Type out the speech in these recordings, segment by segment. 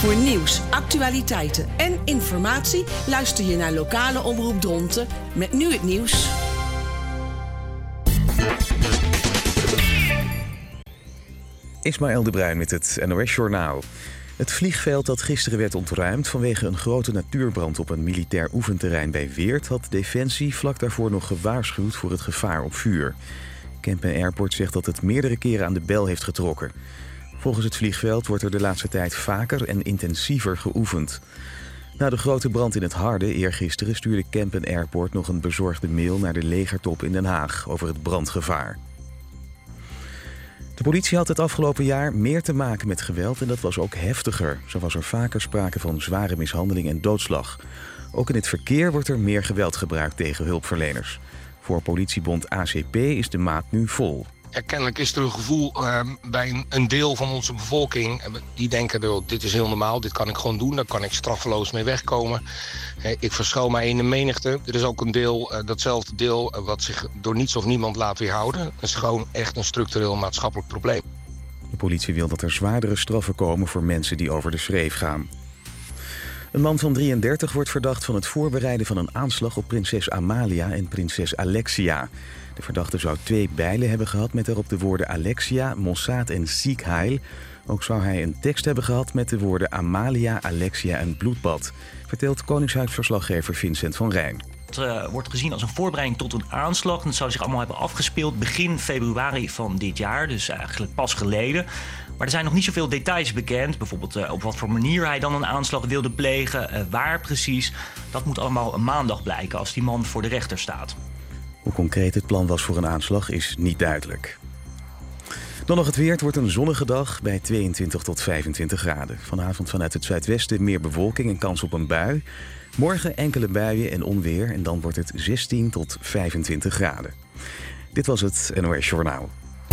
Voor nieuws, actualiteiten en informatie luister je naar lokale omroep Dronten met nu het nieuws. Ismaël de Bruin met het NOS-journaal. Het vliegveld dat gisteren werd ontruimd vanwege een grote natuurbrand op een militair oefenterrein bij Weert had Defensie vlak daarvoor nog gewaarschuwd voor het gevaar op vuur. Kempen Airport zegt dat het meerdere keren aan de bel heeft getrokken. Volgens het vliegveld wordt er de laatste tijd vaker en intensiever geoefend. Na de grote brand in het Harde eergisteren stuurde Kempen Airport nog een bezorgde mail naar de legertop in Den Haag over het brandgevaar. De politie had het afgelopen jaar meer te maken met geweld en dat was ook heftiger. Zo was er vaker sprake van zware mishandeling en doodslag. Ook in het verkeer wordt er meer geweld gebruikt tegen hulpverleners. Voor politiebond ACP is de maat nu vol. Kennelijk is er een gevoel bij een deel van onze bevolking. Die denken, dit is heel normaal, dit kan ik gewoon doen. Daar kan ik straffeloos mee wegkomen. Ik verschuil mij in de menigte. Er is ook een deel, datzelfde deel, wat zich door niets of niemand laat weerhouden. Dat is gewoon echt een structureel maatschappelijk probleem. De politie wil dat er zwaardere straffen komen voor mensen die over de schreef gaan. Een man van 33 wordt verdacht van het voorbereiden van een aanslag op prinses Amalia en prinses Alexia. De verdachte zou 2 bijlen hebben gehad met erop de woorden Alexia, Mossad en Sieg Heil. Ook zou hij een tekst hebben gehad met de woorden Amalia, Alexia en bloedbad, vertelt Koningshuisverslaggever Vincent van Rijn. Het wordt gezien als een voorbereiding tot een aanslag. Dat zou zich allemaal hebben afgespeeld begin februari van dit jaar, dus eigenlijk pas geleden. Maar er zijn nog niet zoveel details bekend. Bijvoorbeeld op wat voor manier hij dan een aanslag wilde plegen, waar precies. Dat moet allemaal maandag blijken als die man voor de rechter staat. Hoe concreet het plan was voor een aanslag is niet duidelijk. Dan nog het weer. Het wordt een zonnige dag bij 22 tot 25 graden. Vanavond vanuit het zuidwesten meer bewolking en kans op een bui. Morgen enkele buien en onweer en dan wordt het 16 tot 25 graden. Dit was het NOS Journaal.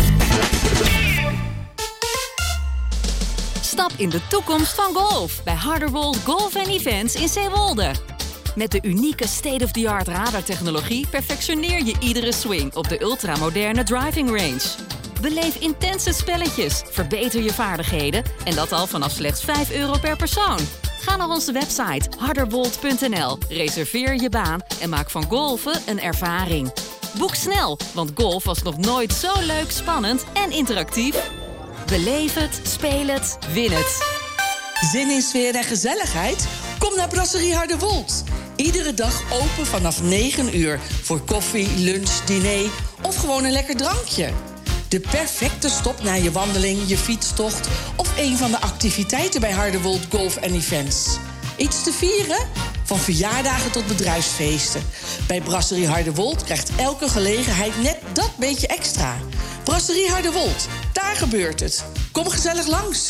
Stap in de toekomst van golf bij Harderwold Golf & Events in Zeewolde. Met de unieke state-of-the-art radartechnologie perfectioneer je iedere swing op de ultramoderne driving range. Beleef intense spelletjes, verbeter je vaardigheden en dat al vanaf slechts €5 per persoon. Ga naar onze website harderwold.nl, reserveer je baan en maak van golfen een ervaring. Boek snel, want golf was nog nooit zo leuk, spannend en interactief. Beleef het, speel het, win het. Zin in sfeer en gezelligheid? Kom naar Brasserie Harderwold. Iedere dag open vanaf 9 uur voor koffie, lunch, diner of gewoon een lekker drankje. De perfecte stop na je wandeling, je fietstocht of een van de activiteiten bij Harderwold Golf & Events. Iets te vieren? Van verjaardagen tot bedrijfsfeesten. Bij Brasserie Harderwold krijgt elke gelegenheid net dat beetje extra. Brasserie Harderwold, daar gebeurt het. Kom gezellig langs.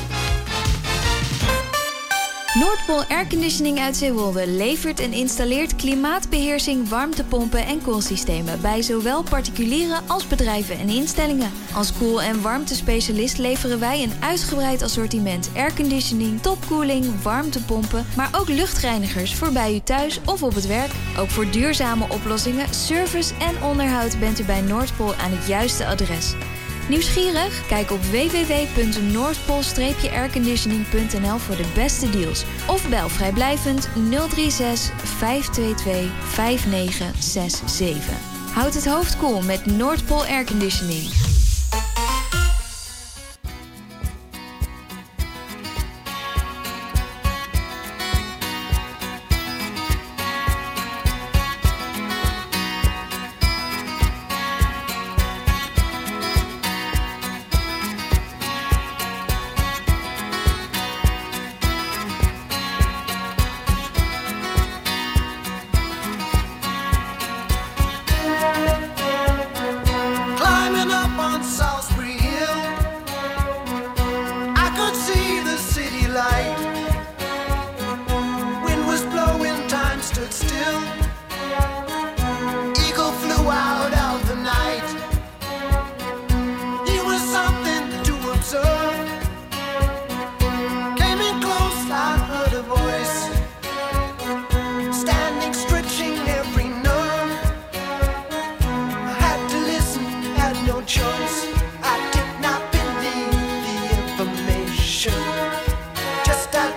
Noordpool Airconditioning uit Zeewolde levert en installeert klimaatbeheersing, warmtepompen en koelsystemen bij zowel particulieren als bedrijven en instellingen. Als koel- en warmtespecialist leveren wij een uitgebreid assortiment airconditioning, topkoeling, warmtepompen, maar ook luchtreinigers voor bij u thuis of op het werk. Ook voor duurzame oplossingen, service en onderhoud bent u bij Noordpool aan het juiste adres. Nieuwsgierig? Kijk op www.noordpool-airconditioning.nl voor de beste deals. Of bel vrijblijvend 036 522 5967. Houd het hoofd koel met Noordpool Airconditioning. Choice. I did not believe the information. Just at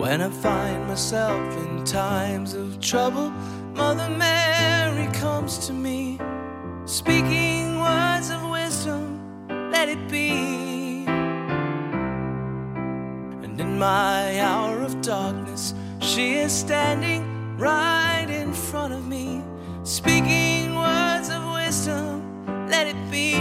When I find myself in times of trouble, Mother Mary comes to me, speaking words of wisdom, let it be. And in my hour of darkness, she is standing right in front of me, speaking words of wisdom, let it be.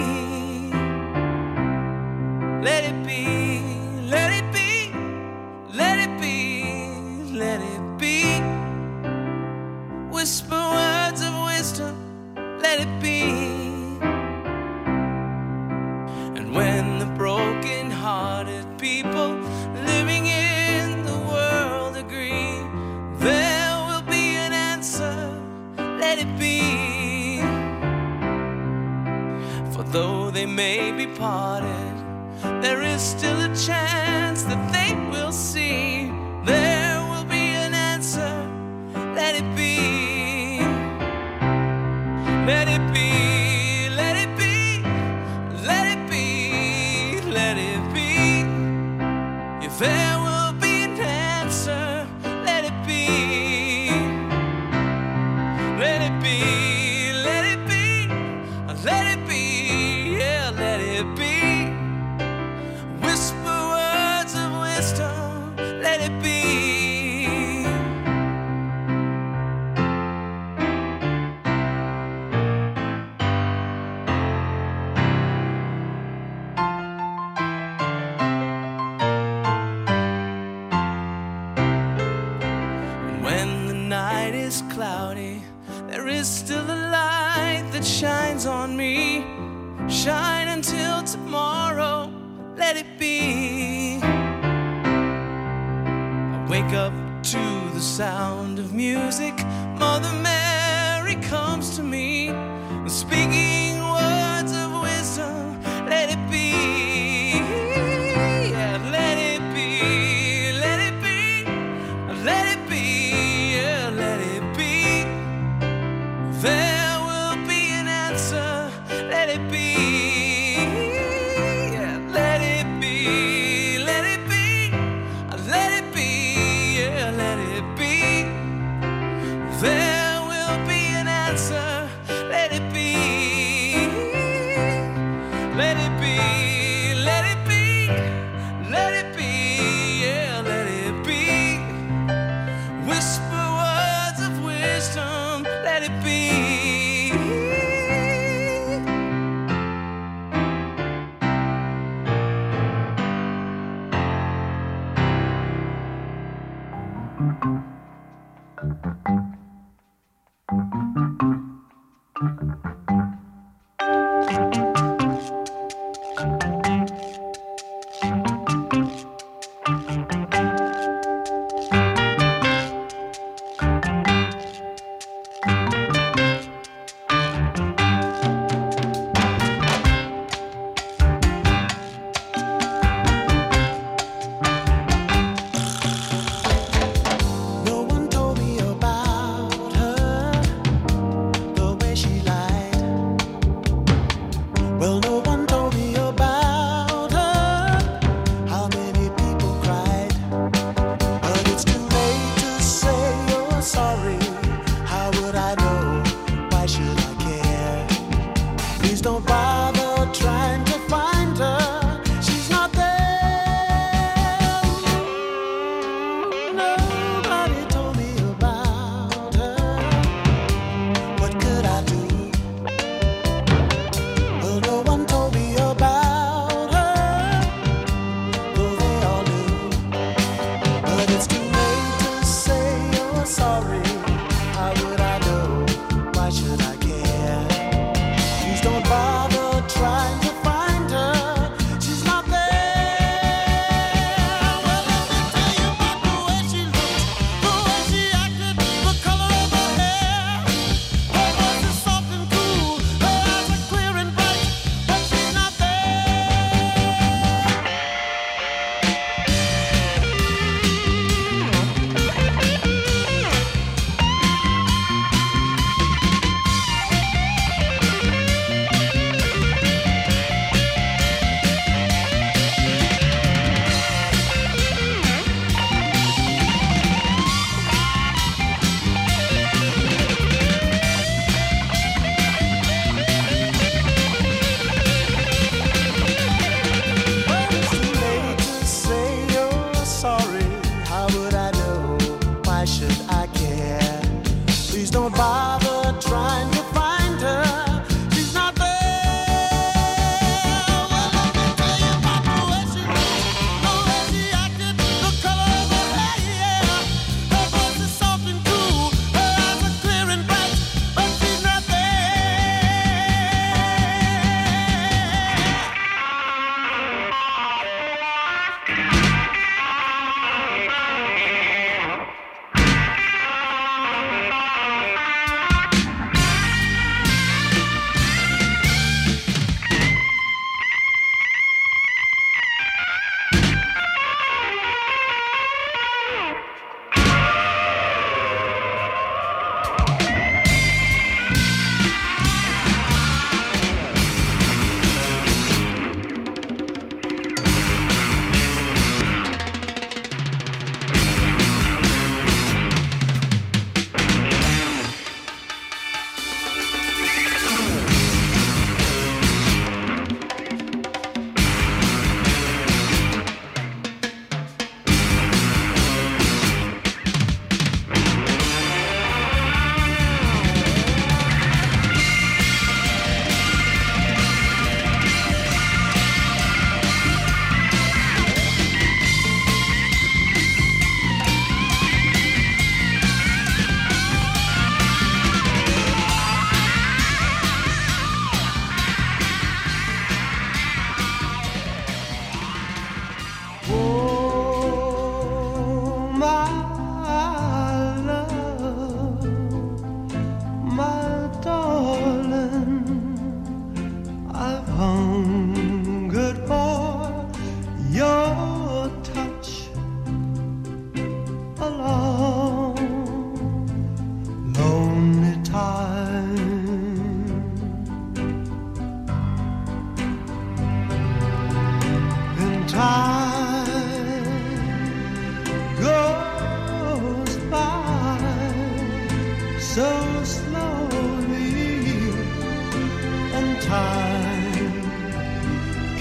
Let it be, let it be, let it be, let it be. Whisper words of wisdom, let it be. And when the broken-hearted people living in the world agree, there will be an answer, let it be. For though they may be parted, there is still a chance that they will see. There will be an answer, let it be. Let it be, let it be, let it be, let it be. If there will be an answer, let it be. Let it be, let it be, let it be, yeah, let it be. Whisper words of wisdom, let it be. And when the night is cloudy, there is still a light that shines on me. Shine until tomorrow, let it be. I wake up to the sound of music. Mother Mary comes to me, speaking words of wisdom, let it be. Yeah, let it be, let it be, let it be, yeah, let it be. There will be an answer, let it be. There will be an answer, let it be. Let it be, let it be, let it be, yeah, let it be. Whisper words of wisdom, let it be. No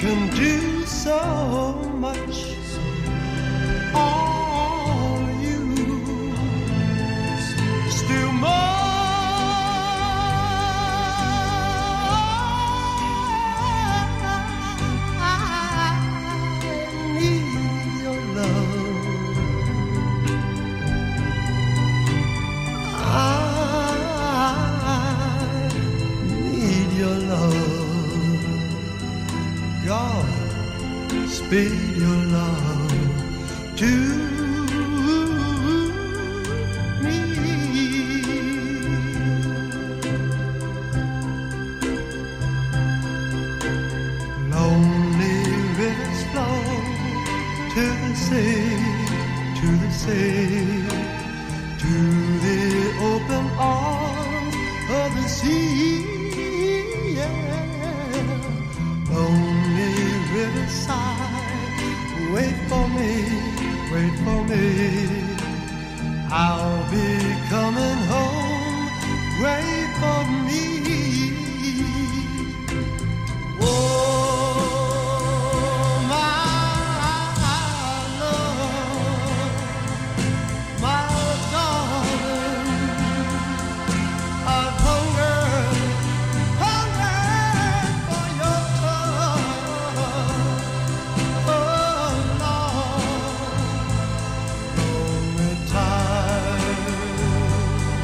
can do so much. All you still more. Speed your love to me. Lonely rivers flow to the sea, to the sea, to the open arms of the sea. Yeah. Lonely riverside, wait for me, wait for me. I'll be coming home, wait for me. Oh, my love, my darling, I've hungered for your love. Oh, Lord, lonely time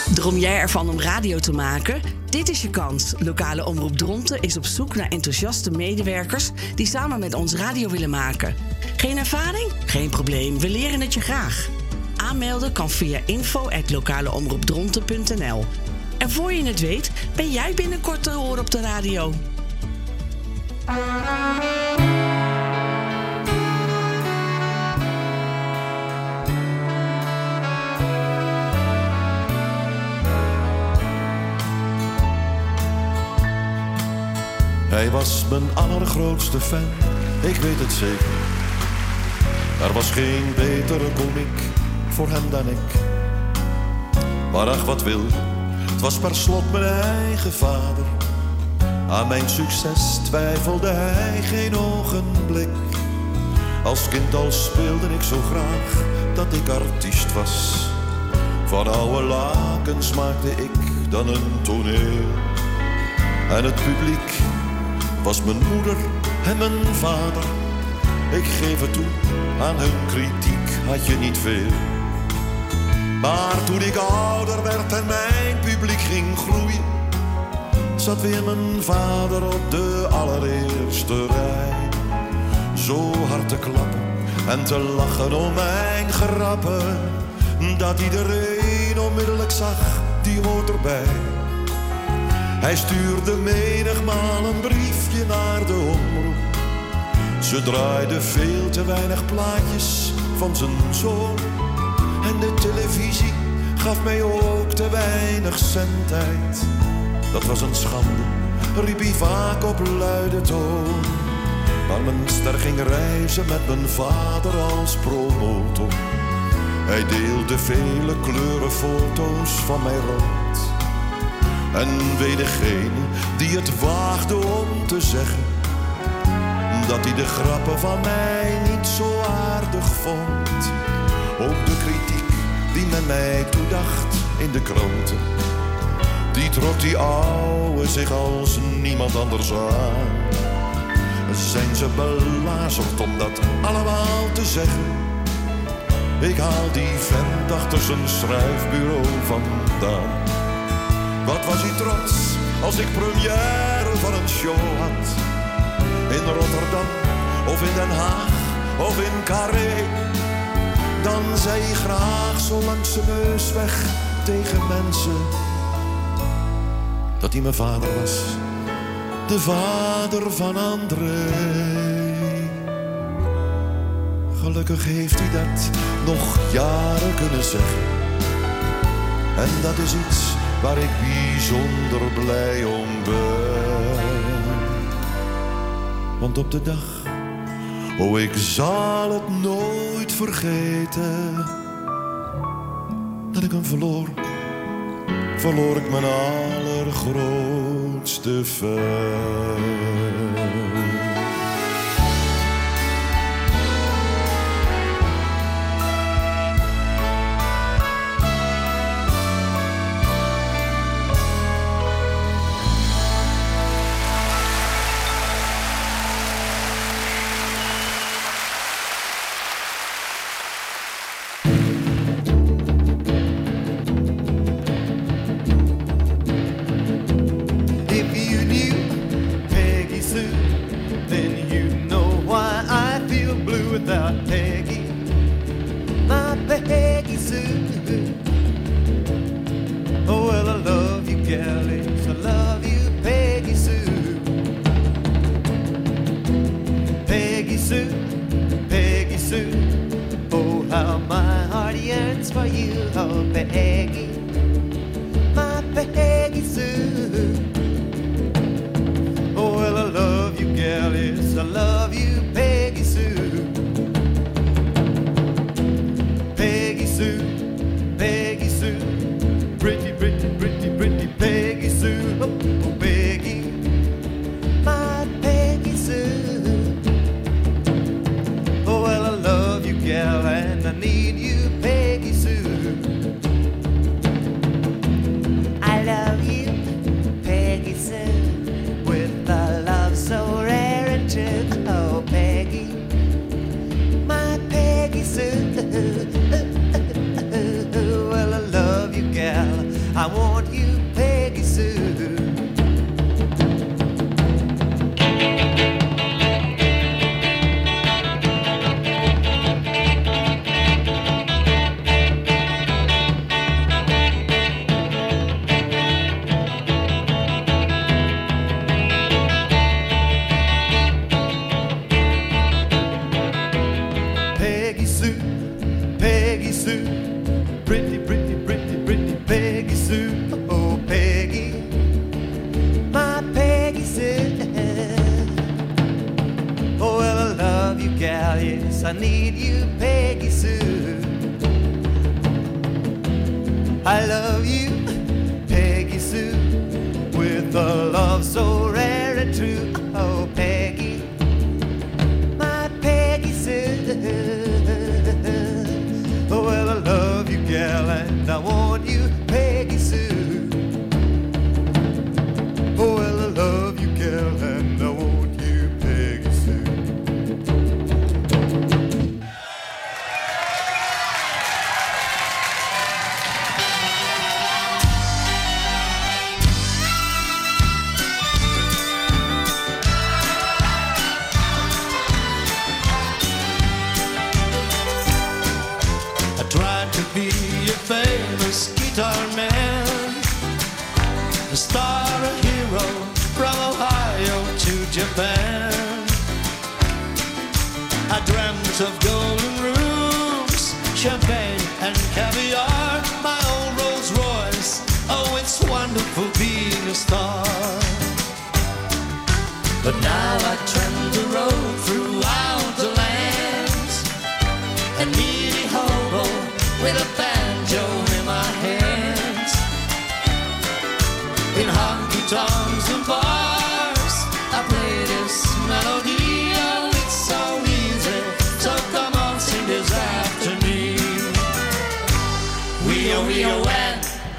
Droom jij ervan om radio te maken? Dit is je kans. Lokale Omroep Dronten is op zoek naar enthousiaste medewerkers die samen met ons radio willen maken. Geen ervaring? Geen probleem, we leren het je graag. Aanmelden kan via info@lokaleomroepdronten.nl. En voor je het weet, ben jij binnenkort te horen op de radio. Hij was mijn allergrootste fan, ik weet het zeker. Er was geen betere komiek voor hem dan ik. Maar ach, wat wil je, het was per slot mijn eigen vader. Aan mijn succes twijfelde hij geen ogenblik. Als kind al speelde ik zo graag dat ik artiest was. Van oude lakens maakte ik dan een toneel. En het publiek was mijn moeder en mijn vader. Ik geef het toe, aan hun kritiek had je niet veel. Maar toen ik ouder werd en mijn publiek ging groeien, zat weer mijn vader op de allereerste rij. Zo hard te klappen en te lachen om mijn grappen, dat iedereen onmiddellijk zag, die hoort erbij. Hij stuurde menigmaal een briefje naar de omroep. Ze draaide veel te weinig plaatjes van zijn zoon. En de televisie gaf mij ook te weinig zendtijd. Dat was een schande, riep hij vaak op luide toon. Maar mijn ster ging reizen met mijn vader als promotor. Hij deelde vele kleuren foto's van mij rond. En weet degene die het waagde om te zeggen dat hij de grappen van mij niet zo aardig vond. Ook de kritiek die men mij toedacht in de kranten, die trok die ouwe zich als niemand anders aan. Zijn ze belazerd om dat allemaal te zeggen? Ik haal die vent achter zijn schrijfbureau vandaan. Wat was hij trots als ik première van een show had. In Rotterdam of in Den Haag of in Carré. Dan zei hij graag zo langs zijn neus weg tegen mensen dat hij mijn vader was, de vader van André. Gelukkig heeft hij dat nog jaren kunnen zeggen. En dat is iets waar ik bijzonder blij om ben. Want op de dag, oh ik zal het nooit vergeten, dat ik hem verloor ik mijn allergrootste fan. I want you, Peggy Sue. Peggy Sue, Peggy Sue, pretty, pretty, pretty, pretty Peggy Sue. Oh, Peggy, my Peggy Sue. Oh, well, I love you, gal, yes, I need you, Peggy Sue. I love you, Peggy Sue, with a love so rare and true. Oh, Peggy, my Peggy Sue. Oh, well, I love you, gal, and I want you, Peggy Sue. Oh, well, I love you, gal, and I want you, Peggy Sue. I tried to be a famous guitar man, a star, a hero, from Ohio to Japan. I dreamt of golden rooms, champagne and caviar, my old Rolls Royce. Oh, it's wonderful being a star. But now I trend the road throughout the lands, a needy hobo with a banjo in my hands. In honky-tonks and bars, I play this melody. Oh, it's so easy, so come on, sing this after me. We-oh-we-oh-when,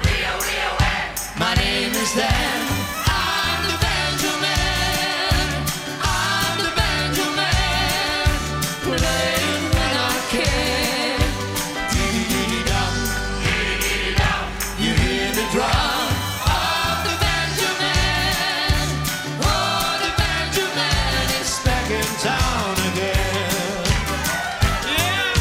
my name is Dan. I'm the banjo man, I'm the banjo man, playing when I can. Dee-dee-dee-dum, dee-dee-dee-dum, you hear the drum of the banjo man. Oh, the banjo man is back in town again. Yeah.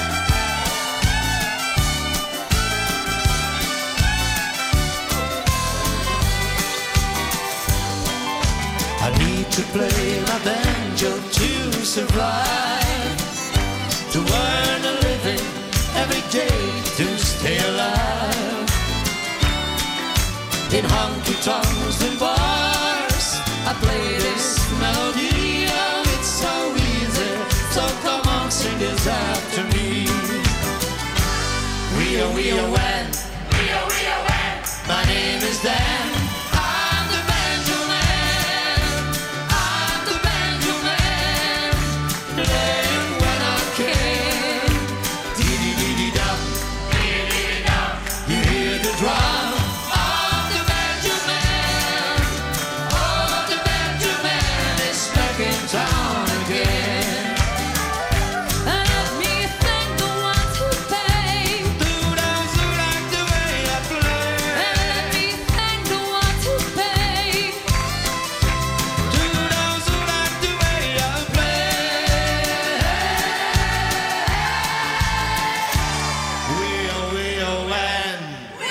I need to play my banjo to survive, to earn a living every day, to stay alive. In honky-tonks and bars, I play this melody. Oh, it's so easy, so come on, sing this after me. We-oh-we-oh-when, my name is Dan. I'm the banjo man, I'm the banjo man, playing when I can. Dee-dee-dee-dee-dum, dee-dee-dee-dum, you hear the drum of the banjo man. Oh, the banjo man is back in town again. And let me thank the ones who paid. Do-downs who like the way I play. And let me thank the ones who paid. Do-downs who like the way I play. We-oh-we-oh-when,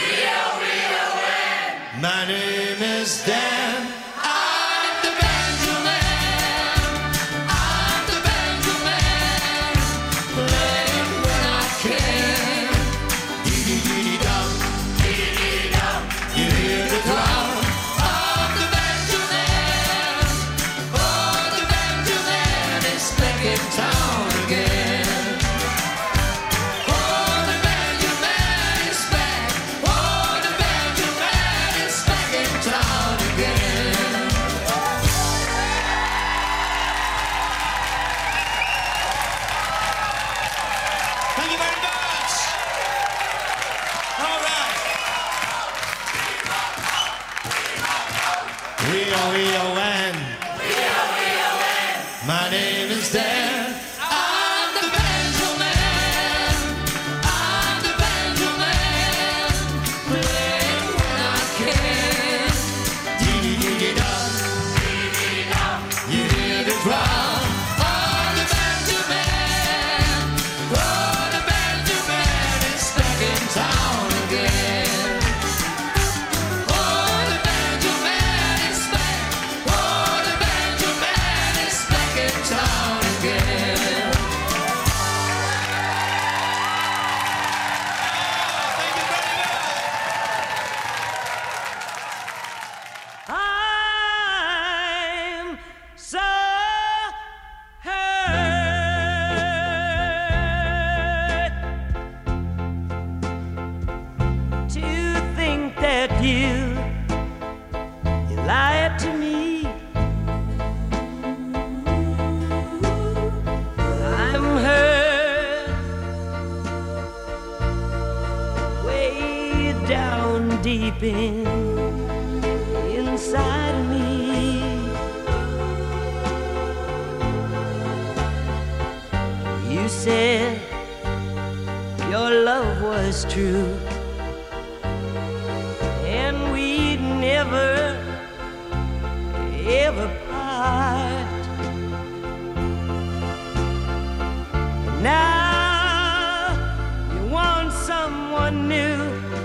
my name is Dan. I'm the banjo man, I'm the banjo man, playing when I can. Dee-dee-dee-dee-dum, dee-dee-dee-dum, you hear the drum of the banjo man. Oh, the banjo man is back in town again. Oh, the banjo man is back. Oh, the banjo man is back in town again. Thank you very much. All right. We-oh-we-oh-when, my name is Dan. I'm the banjo man, I'm the banjo man, playing with you. You lied to me. I'm hurt way down deep inside of me. You said your love was true, and we'd never, ever part. Now you want someone new,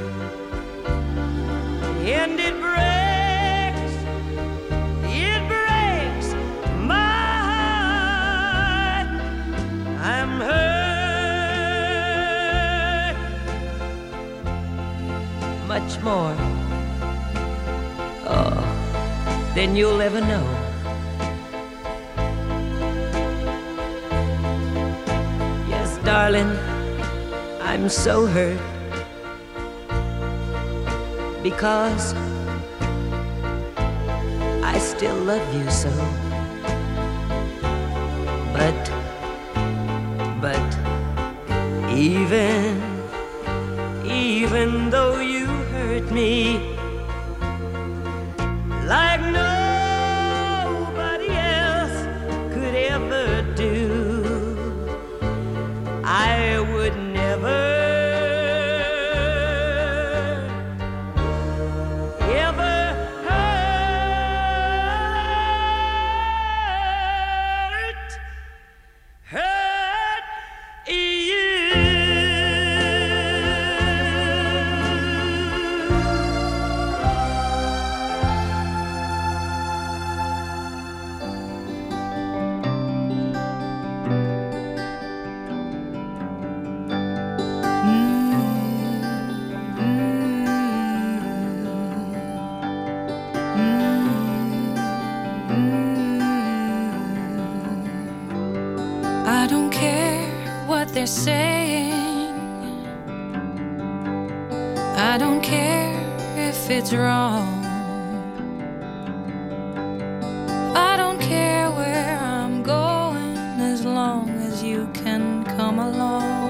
and it breaks my heart. I'm hurt much more, oh, than you'll ever know. Yes, darling, I'm so hurt because I still love you so. But even though you hurt me like nobody else could ever do, I would never ever hurt you. I don't care what they're saying. I don't care if it's wrong. I don't care where I'm going as long as you can come along.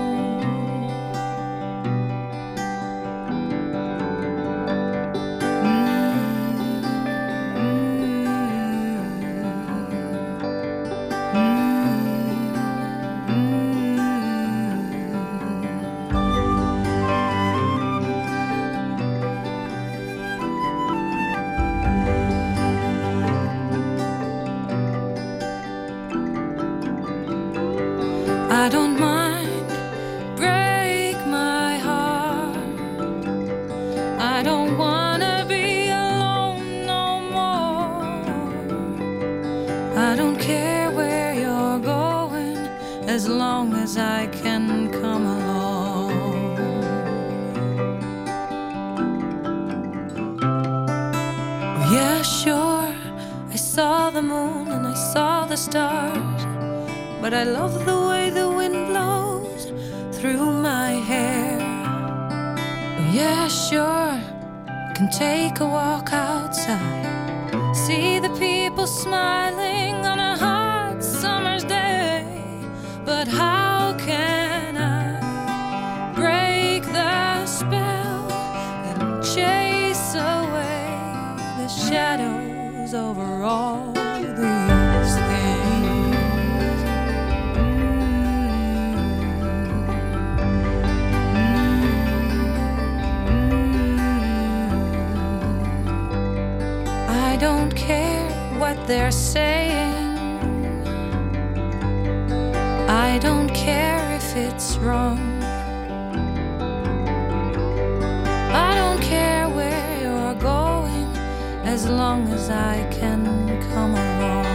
I don't mind, break my heart. I don't wanna be alone no more. I don't care where you're going as long as I can come along. Yeah, sure, I saw the moon and I saw the stars, but I love the way the wind blows through my hair. Yeah, sure, I can take a walk outside, see the people smiling on a hot summer's day. But how can I break the spell and chase away the shadows over all these things? I don't care what they're saying. I don't care if it's wrong. I don't care where you're going as long as I can come along.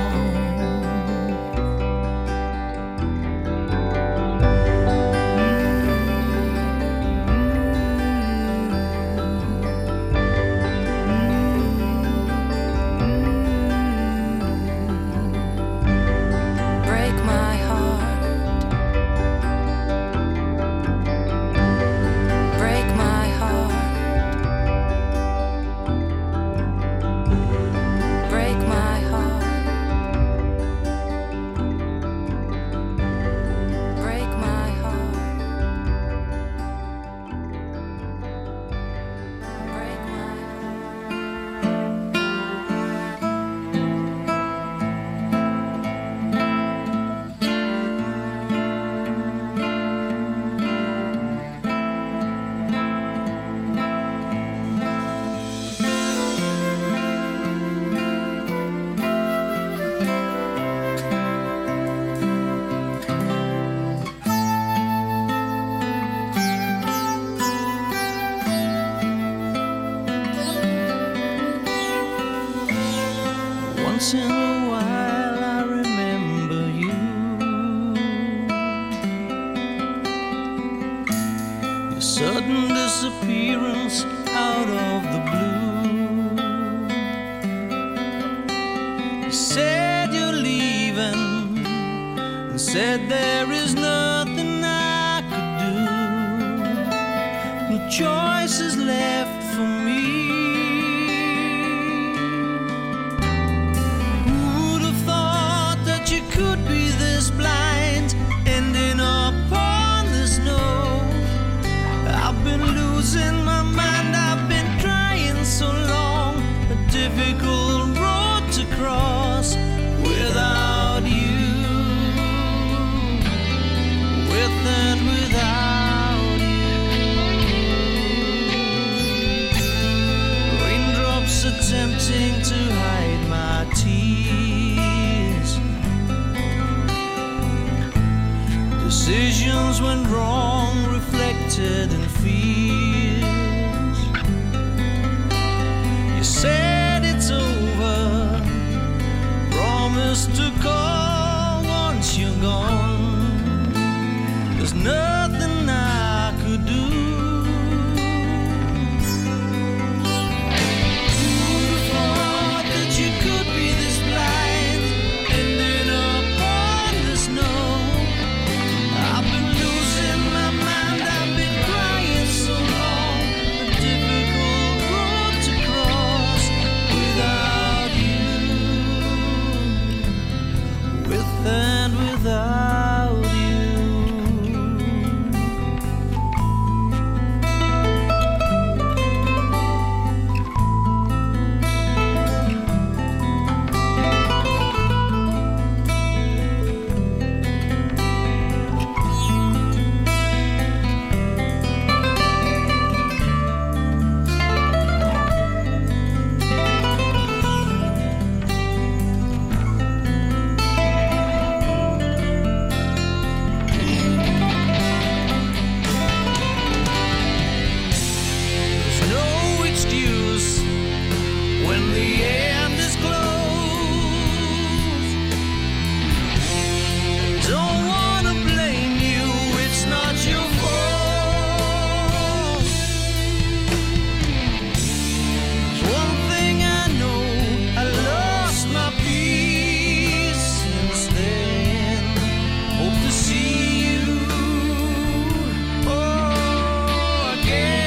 once in a while I remember you. Your sudden disappearance out of the blue. You said you're leaving and said there is nothing I could do. No choice is left for me. Who'd have thought that you could be this blind, ending up on this note? I've been losing my mind, I've been trying so long, a difficult road to cross without you, with and without you. Raindrops attempting to hide my tears. Decisions went wrong, reflected in fears. You said it's over, promised to call once you're gone. There's nothing I could do. Who'd have thought that you could be this blind, ending up on this note? I've been losing my mind, I've been crying so long, a difficult road to cross without you, with and without you. There's no excuse when the end is closed. Don't wanna blame you, it's not your fault. One thing I know, I lost my peace since then. Hope to see you again.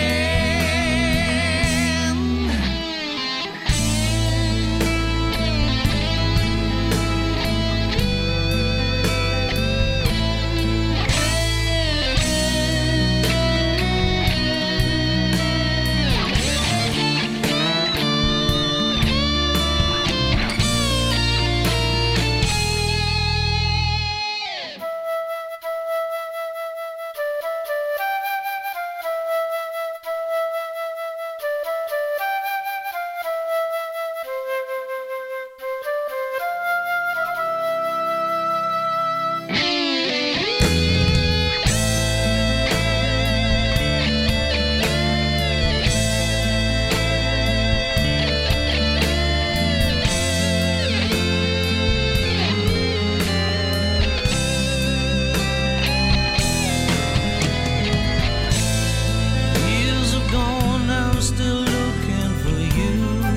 Years have gone, I'm still looking for you.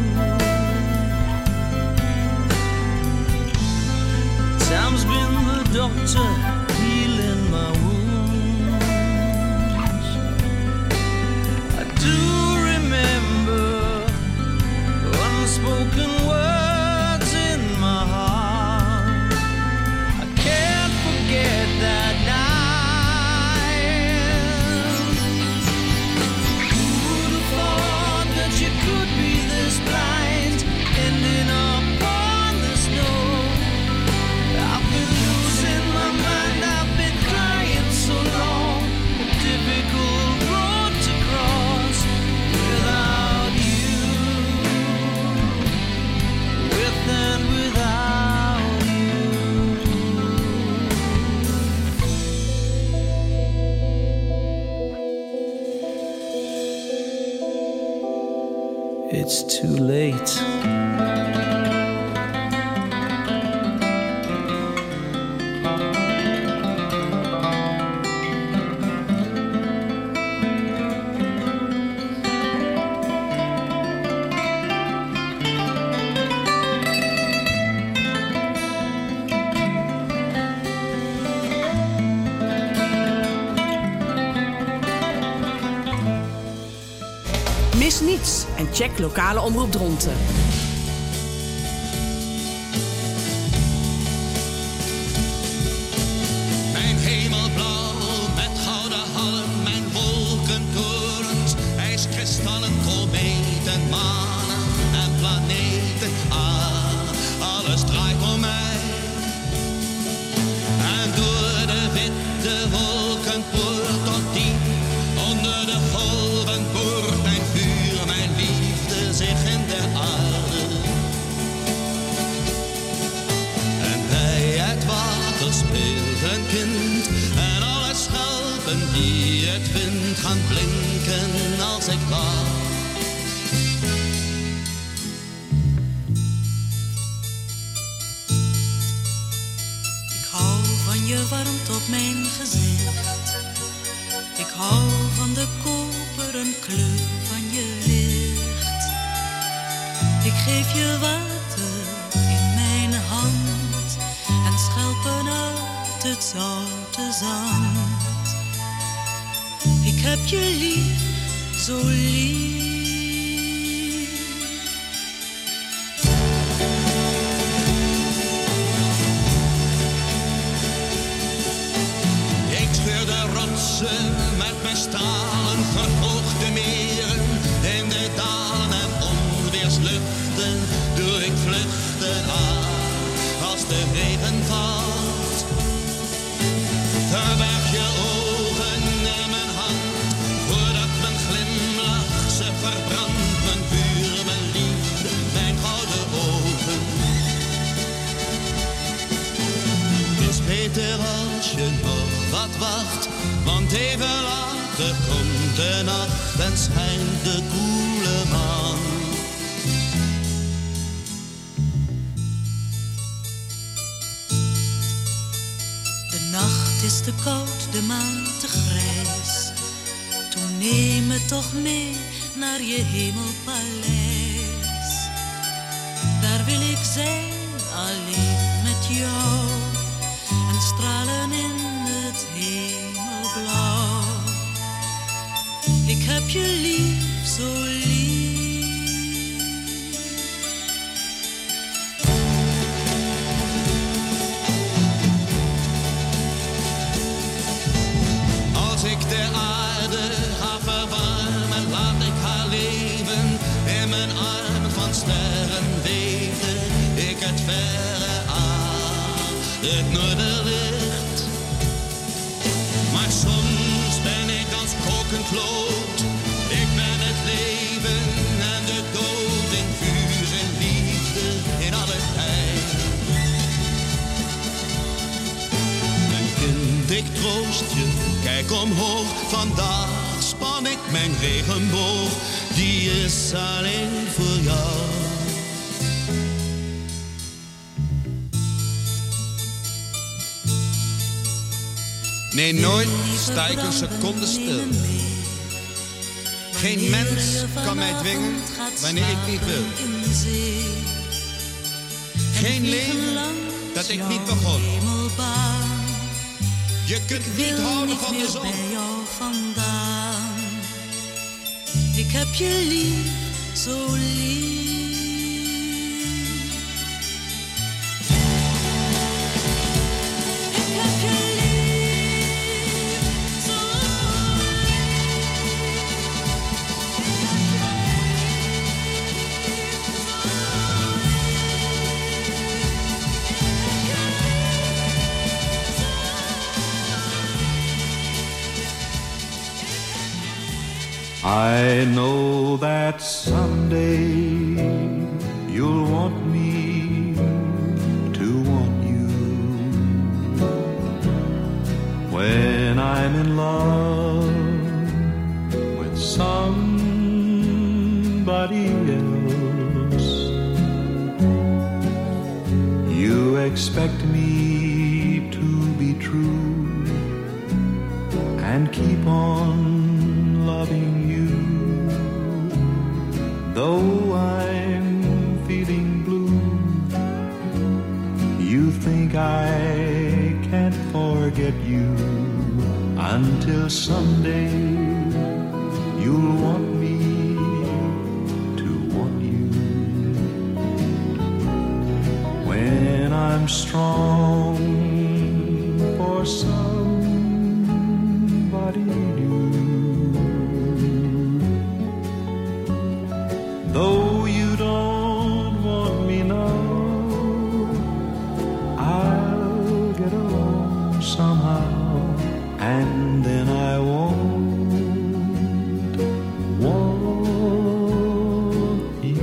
Time's been the doctor healing my wounds. I do remember unspoken words in my heart. I can't forget that night. Who'd have thought that you could be this blind, ending up on this note? I've been losing my mind, I've been crying so long, a difficult road to cross without you, with and without you. It's too late. Check lokale omroep Dronten. Mijn hemelblauw met gouden halm, mijn wolkentorens, ijskristallen, kometen, manen en planeten. Alles draait om mij. En door de witte wolkenpoort tot diep onder de golven boort mijn vuur, mijn liefde zich in de aarde. En bij het water speelt een kind en alle schelpen die het vindt gaan blinken als ik wacht. Je warmt op mijn gezicht. Ik hou van de koperen kleur van je licht. Ik geef je water in mijn hand en schelpen uit het zoute zand. Ik heb je lief, zo lief. Met mijn stalen verhoogde meren, in de dalen en onweersluchten doe ik vluchten aan. Als de regen valt, verberg je ogen in mijn hand, voordat mijn glimlach ze verbrandt. Mijn vuur, mijn liefde, mijn gouden ogen. Het is beter als je nog wat wacht, want even later komt de nacht en schijnt de koele maan. De nacht is te koud, de maan te grijs. Toen neem me toch mee naar je hemelpaleis. Daar wil ik zijn, alleen met jou, en stralen in het hemelblauw. Ik heb je lief, zo lief. Als ik de aarde ga verwarmen, laat ik haar leven in mijn armen van sterren weten. Ik het verre aan, het noorderlicht. Maar soms ben ik als kokend lood. Ik ben het leven en de dood in vuur en liefde in alle tijd. Mijn kind, ik troost je, kijk omhoog. Vandaag span ik mijn regenboog, die is alleen voor jou. Nee, nooit sta ik een seconde stil. Geen mens kan mij dwingen wanneer ik niet wil. Geen leven dat ik niet begon. Je kunt niet houden van de zon. Ik heb je lief, zo lief. I know that someday you'll want me to want you. When I'm in love with somebody else, you expect me to be true and keep on loving you. Though I'm feeling blue, you think I can't forget you until someday you'll want me to I'm strong for somebody new. Though you don't want me now, I'll get along somehow, and then I won't want you.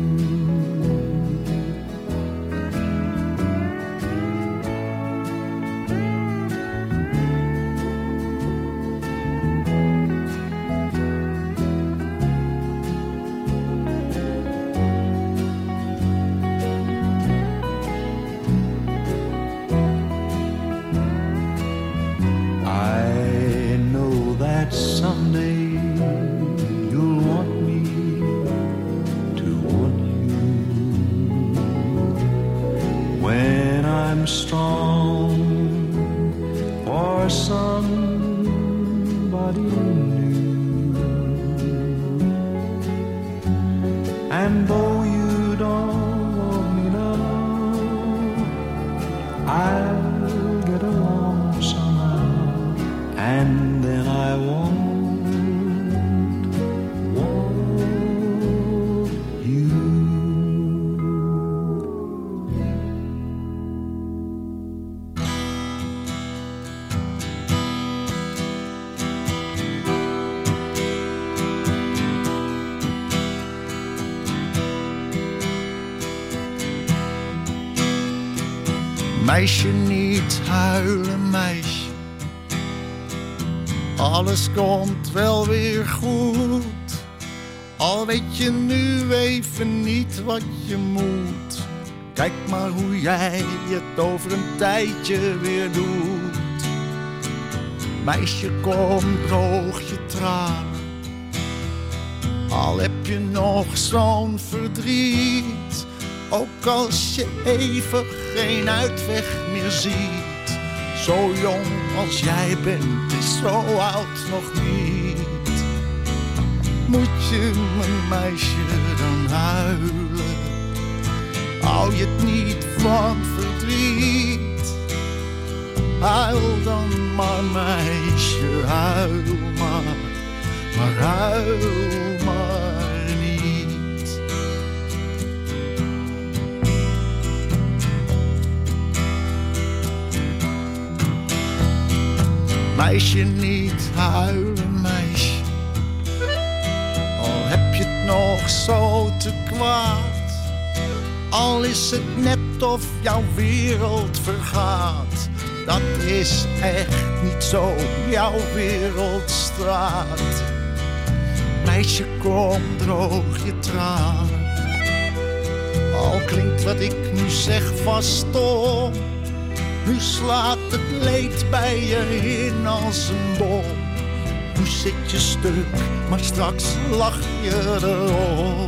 I know that someday you'll want me to want you. When I'm strong for somebody new, and though you don't want me now, I'll get along somehow, and then I won't want you. Meisje, niet huilen, meisje. Alles komt wel weer goed. Al weet je nu even niet wat je moet. Kijk maar hoe jij het over een tijdje weer doet. Meisje, kom, droog je tranen. Al heb je nog zo'n verdriet. Ook als je even geen uitweg meer ziet. Zo jong als jij bent is zo oud nog niet. Moet je, mijn meisje, dan huilen? Hou je het niet van verdriet? Huil dan maar, meisje, huil maar. Maar huil maar niet. Meisje, niet huilen, meisje. Al heb je het nog zo te kwaad. Al is het net of jouw wereld vergaat. Dat is echt niet zo, jouw wereldstraat. Meisje, kom, droog je tranen. Al klinkt wat ik nu zeg vast stom. Nu slaat het leed bij je in als een bom. Nu zit je stuk, maar straks lach je erom.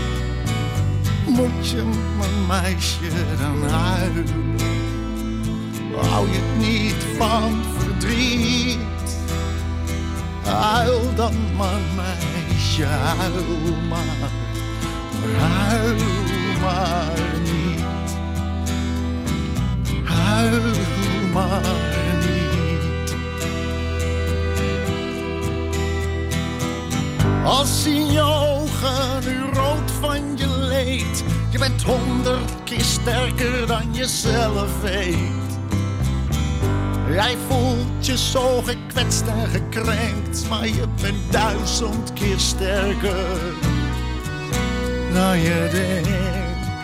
Moet je, mijn meisje, dan huilen? Hou je het niet van verdriet? Huil dan maar, meisje, huil maar. Maar huil maar niet. Huil maar niet. Als in je ogen nu rood van je leed. Je bent 100 keer sterker dan je zelf weet. Jij voelt je zo gekwetst en gekrenkt. Maar je bent 1000 keer sterker dan je denkt.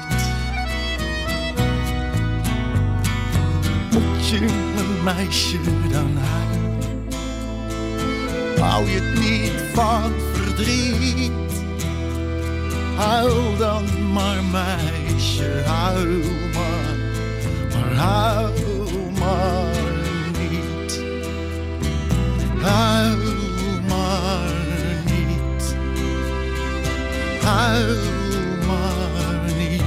Moet je, mijn meisje, dan huilen? Hou je het niet van verdriet? Huil dan maar, meisje, huil maar. Maar huil maar niet. Huil maar niet. Huil maar niet.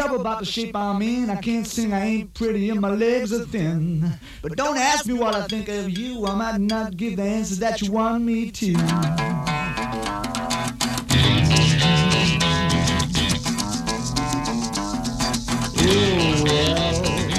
job about the shape I'm in. I can't sing, I ain't pretty, and my legs are thin. But don't ask me what I think of you. I might not give the answers that you want me to. Oh, well.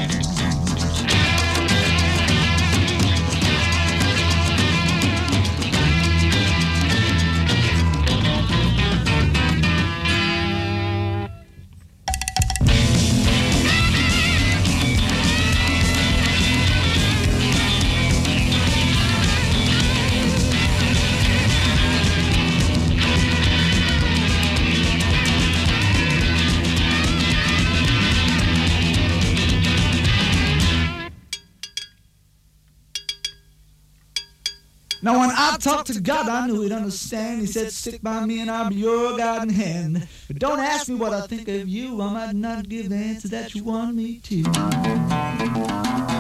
Now when I talked to God, I knew he'd understand. He said, stick by me and I'll be your guiding hand. But don't ask me what I think of you. I might not give the answer that you want me to.